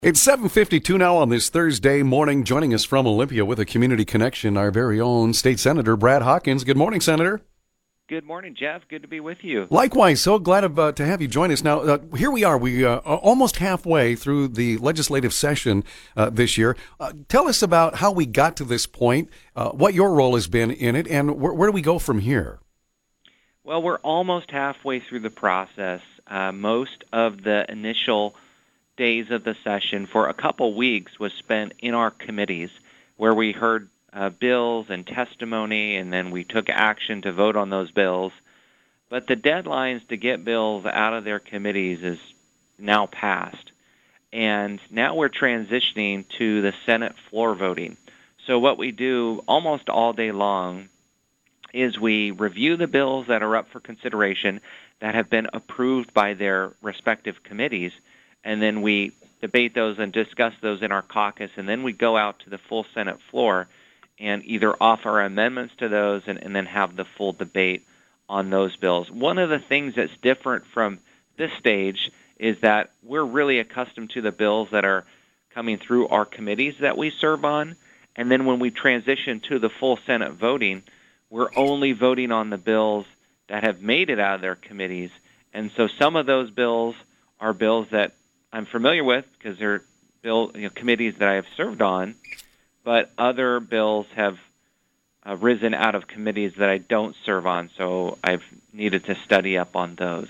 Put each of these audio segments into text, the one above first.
It's 7:52 now on this Thursday morning. Joining us from Olympia with a community connection, our very own State Senator Brad Hawkins. Good morning, Senator. Good morning, Jeff. Good to be with you. Likewise, so glad to have you join us. Now, here we are. We are almost halfway through the legislative session this year. Tell us about how we got to this point, what your role has been in it, and where do we go from here? Well, we're almost halfway through the process. Most of the initial days of the session for a couple weeks was spent in our committees where we heard bills and testimony, and then we took action to vote on those bills. But the deadlines to get bills out of their committees is now passed. And now we're transitioning to the Senate floor voting. So what we do almost all day long is we review the bills that are up for consideration that have been approved by their respective committees, and then we debate those and discuss those in our caucus, and then we go out to the full Senate floor and either offer amendments to those and then have the full debate on those bills. One of the things that's different from this stage is that we're really accustomed to the bills that are coming through our committees that we serve on, and then when we transition to the full Senate voting, we're only voting on the bills that have made it out of their committees. And so some of those bills are bills that I'm familiar with because they're committees that I have served on, but other bills have risen out of committees that I don't serve on, so I've needed to study up on those.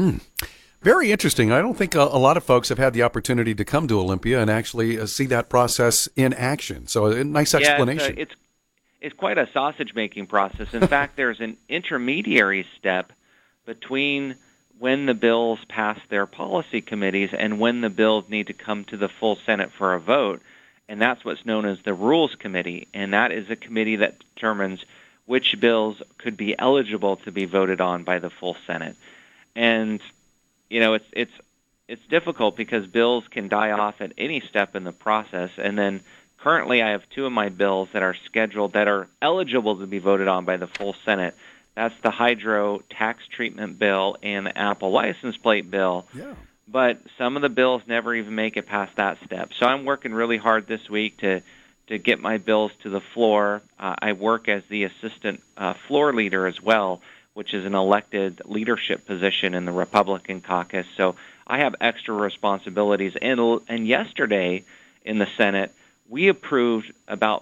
Very interesting. I don't think a lot of folks have had the opportunity to come to Olympia and actually see that process in action. So a nice explanation. Yeah, it's quite a sausage-making process. In fact, there's an intermediary step between when the bills pass their policy committees and when the bills need to come to the full Senate for a vote, and that's what's known as the Rules Committee, and that is a committee that determines which bills could be eligible to be voted on by the full Senate. And, it's difficult because bills can die off at any step in the process, and then currently I have two of my bills that are scheduled that are eligible to be voted on by the full Senate. That's the hydro tax treatment bill and the Apple license plate bill. Yeah. But some of the bills never even make it past that step. So I'm working really hard this week to get my bills to the floor. I work as the assistant floor leader as well, which is an elected leadership position in the Republican caucus. So I have extra responsibilities. And yesterday in the Senate, we approved about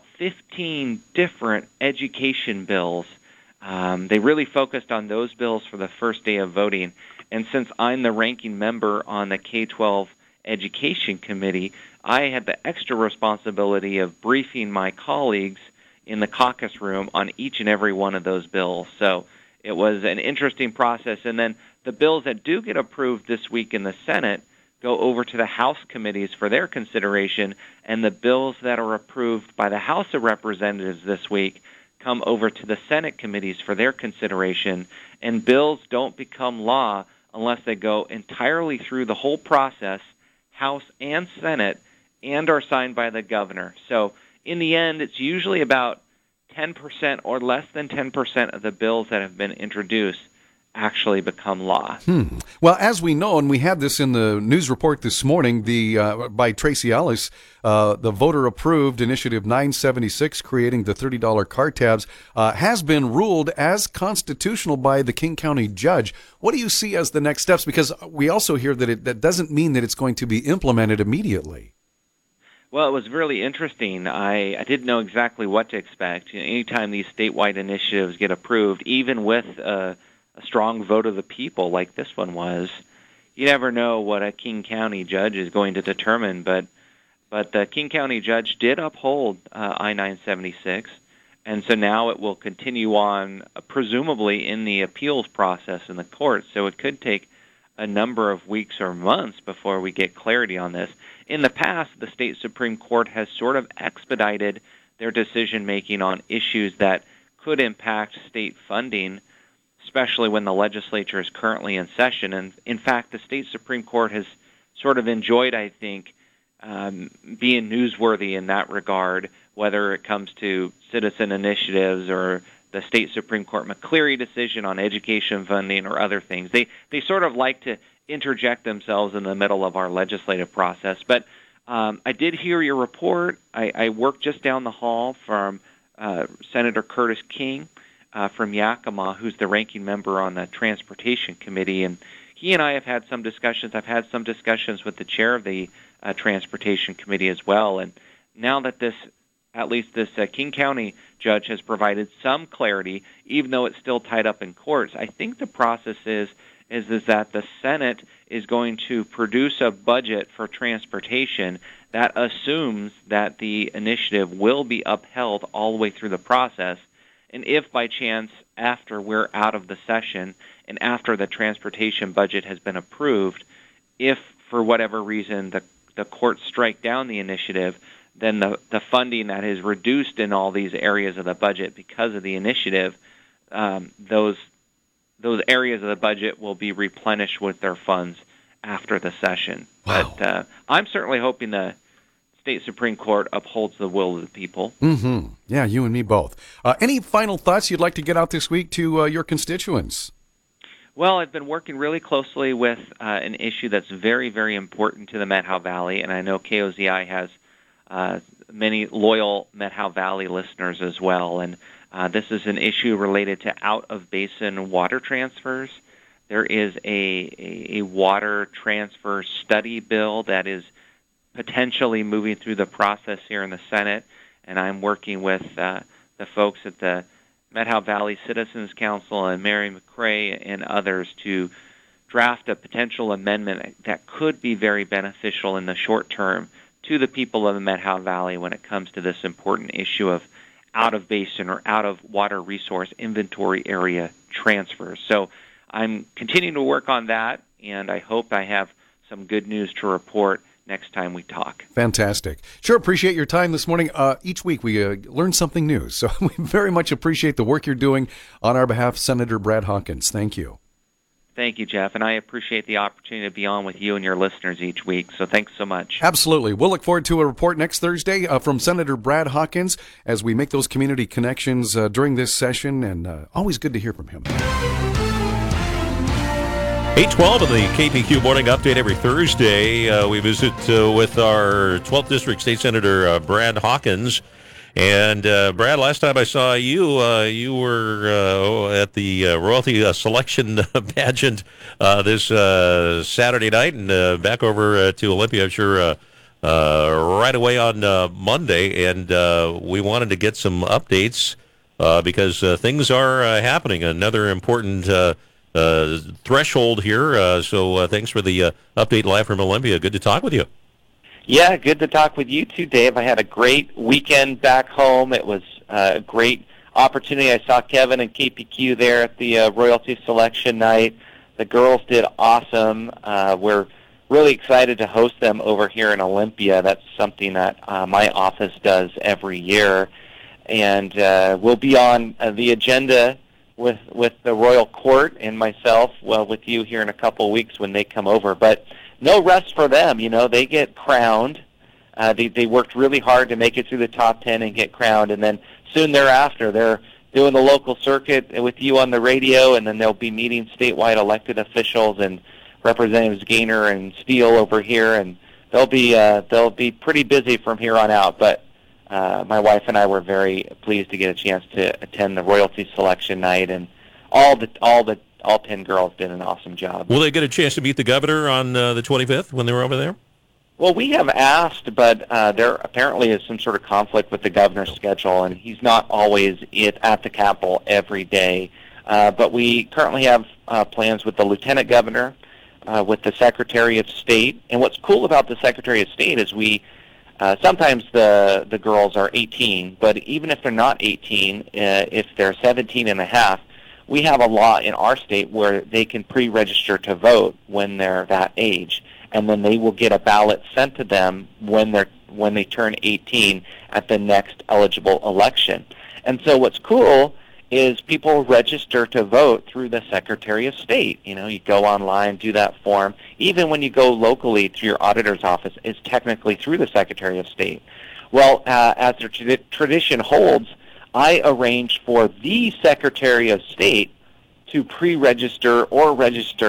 15 different education bills. They really focused on those bills for the first day of voting. And since I'm the ranking member on the K-12 Education Committee, I had the extra responsibility of briefing my colleagues in the caucus room on each and every one of those bills. So it was an interesting process. And then the bills that do get approved this week in the Senate go over to the House committees for their consideration, and the bills that are approved by the House of Representatives this week come over to the Senate committees for their consideration, and bills don't become law unless they go entirely through the whole process, House and Senate, and are signed by the governor. So in the end, it's usually about 10% or less than 10% of the bills that have been introduced actually become law. Well, as we know, and we had this in the news report this morning, by Tracy Ellis, the voter-approved Initiative 976, creating the $30 car tabs, has been ruled as constitutional by the King County judge. What do you see as the next steps? Because we also hear that that doesn't mean that it's going to be implemented immediately. Well, it was really interesting. I didn't know exactly what to expect. Anytime these statewide initiatives get approved, even with a strong vote of the people like this one was, you never know what a King County judge is going to determine, but the King County judge did uphold I-976, and so now it will continue on, presumably in the appeals process in the courts, so it could take a number of weeks or months before we get clarity on this. In the past, the state Supreme Court has sort of expedited their decision-making on issues that could impact state funding, especially when the legislature is currently in session. And in fact, the state Supreme Court has sort of enjoyed, I think, being newsworthy in that regard, whether it comes to citizen initiatives or the state Supreme Court McCleary decision on education funding or other things. They sort of like to interject themselves in the middle of our legislative process. But I did hear your report. I work just down the hall from Senator Curtis King from Yakima, who's the ranking member on the Transportation Committee, and he and I have had some discussions. I've had some discussions with the chair of the Transportation Committee as well, and now that at least this King County judge has provided some clarity, even though it's still tied up in courts, I think the process is that the Senate is going to produce a budget for transportation that assumes that the initiative will be upheld all the way through the process. And if by chance, after we're out of the session and after the transportation budget has been approved, if for whatever reason the courts strike down the initiative, then the funding that is reduced in all these areas of the budget because of the initiative, those areas of the budget will be replenished with their funds after the session. Wow. But I'm certainly hoping the state Supreme Court upholds the will of the people. Mm-hmm. Yeah, you and me both. Any final thoughts you'd like to get out this week to your constituents? Well, I've been working really closely with an issue that's very, very important to the Methow Valley, and I know KOZI has many loyal Methow Valley listeners as well. And this is an issue related to out-of-basin water transfers. There is a water transfer study bill that is potentially moving through the process here in the Senate, and I'm working with the folks at the Methow Valley Citizens Council and Mary McCrae and others to draft a potential amendment that could be very beneficial in the short term to the people of the Methow Valley when it comes to this important issue of out-of-basin or out-of-water resource inventory area transfers. So I'm continuing to work on that, and I hope I have some good news to report next time we talk. Fantastic. Sure appreciate your time this morning. Each week we learn something new, so we very much appreciate the work you're doing on our behalf, Senator Brad Hawkins. Thank you. Thank you, Jeff, and I appreciate the opportunity to be on with you and your listeners each week, so thanks so much. Absolutely. We'll look forward to a report next Thursday from Senator Brad Hawkins as we make those community connections during this session, and always good to hear from him. 8:12 of the KPQ Morning Update every Thursday. We visit with our 12th District State Senator Brad Hawkins. And Brad, last time I saw you, you were at the Royalty Selection Pageant this Saturday night, and back over to Olympia, I'm sure, right away on Monday. And we wanted to get some updates because things are happening. Another important threshold here. So thanks for the update live from Olympia. Good to talk with you. Yeah, good to talk with you too, Dave. I had a great weekend back home. It was a great opportunity. I saw Kevin and KPQ there at the Royalty Selection Night. The girls did awesome. We're really excited to host them over here in Olympia. That's something that my office does every year. And we'll be on the agenda with the Royal Court and myself, well, with you here in a couple of weeks when they come over. But no rest for them. You know, they get crowned. They worked really hard to make it through the top 10 and get crowned, and then soon thereafter they're doing the local circuit with you on the radio, and then they'll be meeting statewide elected officials and Representatives Gaynor and Steele over here, and they'll be pretty busy from here on out. But my wife and I were very pleased to get a chance to attend the Royalty Selection Night, and all 10 girls did an awesome job. Will they get a chance to meet the governor on the 25th when they were over there? Well, we have asked, but there apparently is some sort of conflict with the governor's schedule, and he's not always at the Capitol every day. But we currently have plans with the lieutenant governor, with the Secretary of State. And what's cool about the Secretary of State is sometimes the girls are 18, but even if they're not 18, if they're 17 and a half, we have a law in our state where they can pre-register to vote when they're that age, and then they will get a ballot sent to them when they turn 18 at the next eligible election. And so what's cool is people register to vote through the Secretary of State. You know, you go online, do that form. Even when you go locally to your auditor's office, it's technically through the Secretary of State. Well, as the tradition holds, I arranged for the Secretary of State to pre-register or register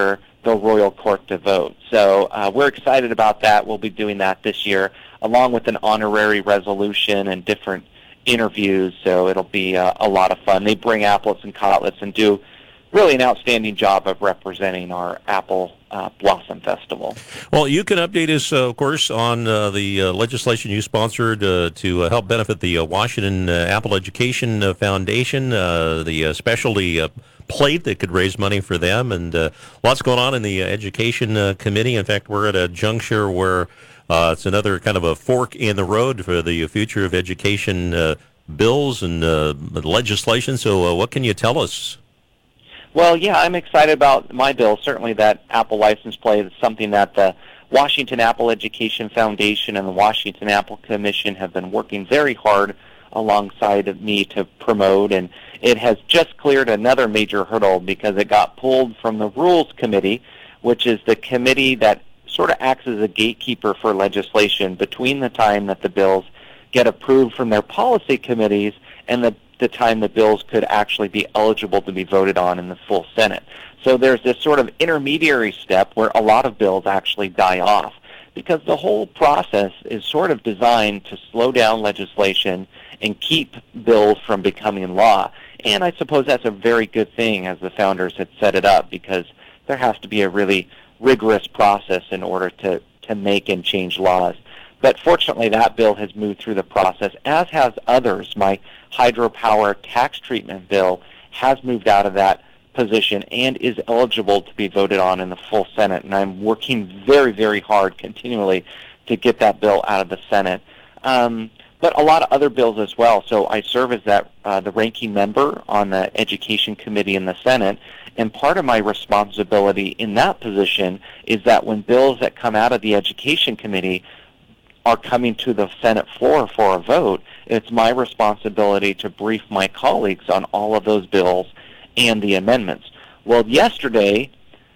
the Royal Court to vote. So we're excited about that. We'll be doing that this year, along with an honorary resolution and different interviews. So it'll be a lot of fun. They bring applets and cotlets and do really an outstanding job of representing our apple blossom festival. Well, you can update us, of course, on the legislation you sponsored to help benefit the Washington Apple Education Foundation, the specialty plate that could raise money for them, and lots going on in the Education Committee. In fact, we're at a juncture where it's another kind of a fork in the road for the future of education bills and legislation. So what can you tell us? Well, yeah, I'm excited about my bill. Certainly that Apple license plate is something that the Washington Apple Education Foundation and the Washington Apple Commission have been working very hard alongside of me to promote, and it has just cleared another major hurdle because it got pulled from the Rules Committee, which is the committee that sort of acts as a gatekeeper for legislation between the time that the bills get approved from their policy committees and the time the bills could actually be eligible to be voted on in the full Senate. So there's this sort of intermediary step where a lot of bills actually die off because the whole process is sort of designed to slow down legislation and keep bills from becoming law. And I suppose that's a very good thing as the founders had set it up because there has to be a really rigorous process in order to make and change laws. But fortunately, that bill has moved through the process, as has others. My hydropower tax treatment bill has moved out of that position and is eligible to be voted on in the full Senate. And I'm working very, very hard continually to get that bill out of the Senate. But a lot of other bills as well. So I serve as the ranking member on the Education Committee in the Senate. And part of my responsibility in that position is that when bills that come out of the Education Committee are coming to the Senate floor for a vote, it's my responsibility to brief my colleagues on all of those bills and the amendments. Well, yesterday,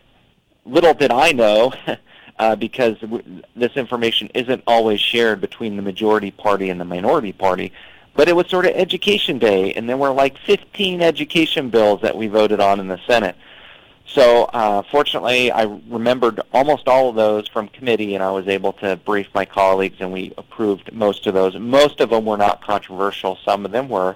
little did I know, because this information isn't always shared between the majority party and the minority party, but it was sort of Education Day, and there were like 15 education bills that we voted on in the Senate. So fortunately, I remembered almost all of those from committee, and I was able to brief my colleagues, and we approved most of those. Most of them were not controversial. Some of them were.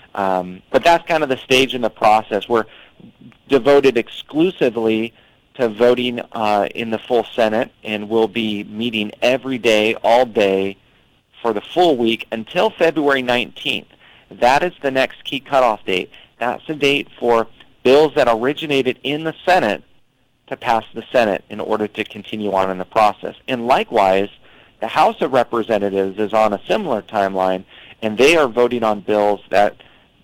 But that's kind of the stage in the process. We're devoted exclusively to voting in the full Senate, and we'll be meeting every day, all day, for the full week until February 19th. That is the next key cutoff date. That's the date for bills that originated in the Senate to pass the Senate in order to continue on in the process. And likewise, the House of Representatives is on a similar timeline, and they are voting on bills that,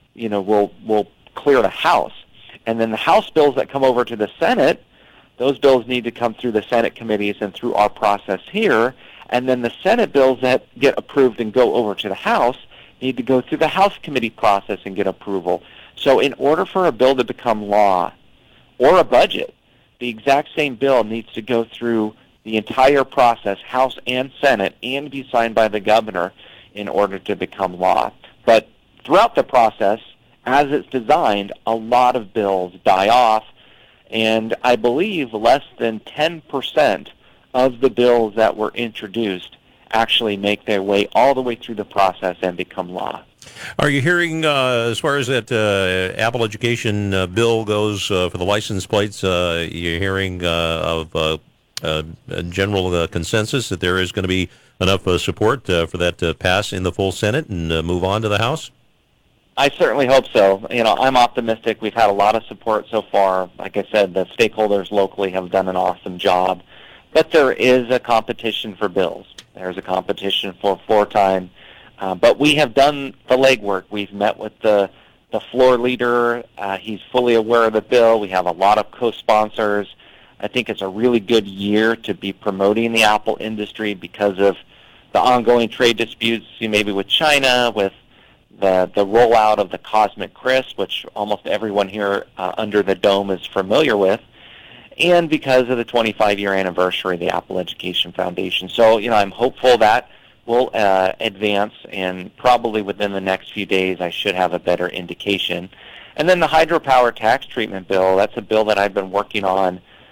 will clear the House. And then the House bills that come over to the Senate, those bills need to come through the Senate committees and through our process here. And then the Senate bills that get approved and go over to the House need to go through the House committee process and get approval. So in order for a bill to become law, or a budget, the exact same bill needs to go through the entire process, House and Senate, and be signed by the governor in order to become law. But throughout the process, as it's designed, a lot of bills die off, and I believe less than 10% of the bills that were introduced actually make their way all the way through the process and become law. Are you hearing, as far as that Apple Education bill goes for the license plates, you're hearing of a general consensus that there is going to be enough support for that to pass in the full Senate and move on to the House? I certainly hope so. I'm optimistic. We've had a lot of support so far. Like I said, the stakeholders locally have done an awesome job. But there is a competition for bills. There's a competition for floor time. But we have done the legwork. We've met with the floor leader. He's fully aware of the bill. We have a lot of co-sponsors. I think it's a really good year to be promoting the Apple industry because of the ongoing trade disputes, maybe with China, with the rollout of the Cosmic Crisp, which almost everyone here under the dome is familiar with, and because of the 25-year anniversary of the Apple Education Foundation. So, I'm hopeful that will advance, and probably within the next few days I should have a better indication. And then the hydropower tax treatment bill, that's a bill that I've been working on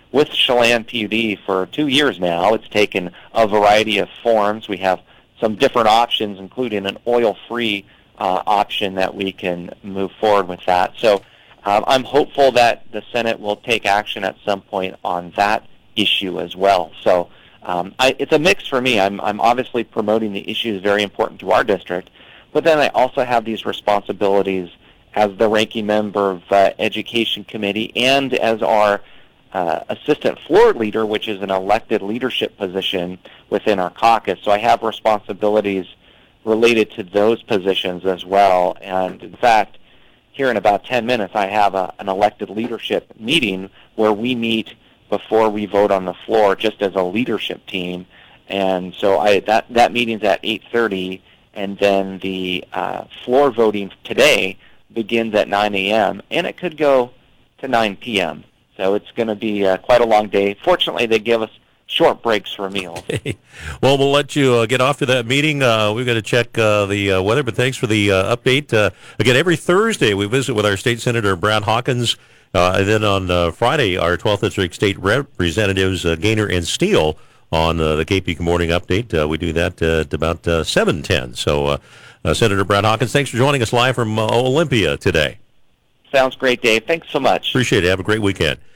with Chelan PUD for 2 years now. It's taken a variety of forms. We have some different options, including an oil-free option that we can move forward with that. So I'm hopeful that the Senate will take action at some point on that issue as well. So it's a mix for me. I'm obviously promoting the issues very important to our district, but then I also have these responsibilities as the ranking member of Education Committee and as our assistant floor leader, which is an elected leadership position within our caucus. So I have responsibilities related to those positions as well. And in fact, here in about 10 minutes, I have an elected leadership meeting where we meet before we vote on the floor just as a leadership team. And so that meeting's at 8:30, and then the floor voting today begins at 9 a.m., and it could go to 9 p.m. So it's going to be quite a long day. Fortunately, they give us short breaks for meals. Well, we'll let you get off to that meeting. We've got to check the weather, but thanks for the update. Again, every Thursday we visit with our State Senator Brad Hawkins, and then on Friday, our 12th District State Representatives Gaynor and Steele on the KPQ Morning Update. We do that at about 7:10. So, Senator Brad Hawkins, thanks for joining us live from Olympia today. Sounds great, Dave. Thanks so much. Appreciate it. Have a great weekend.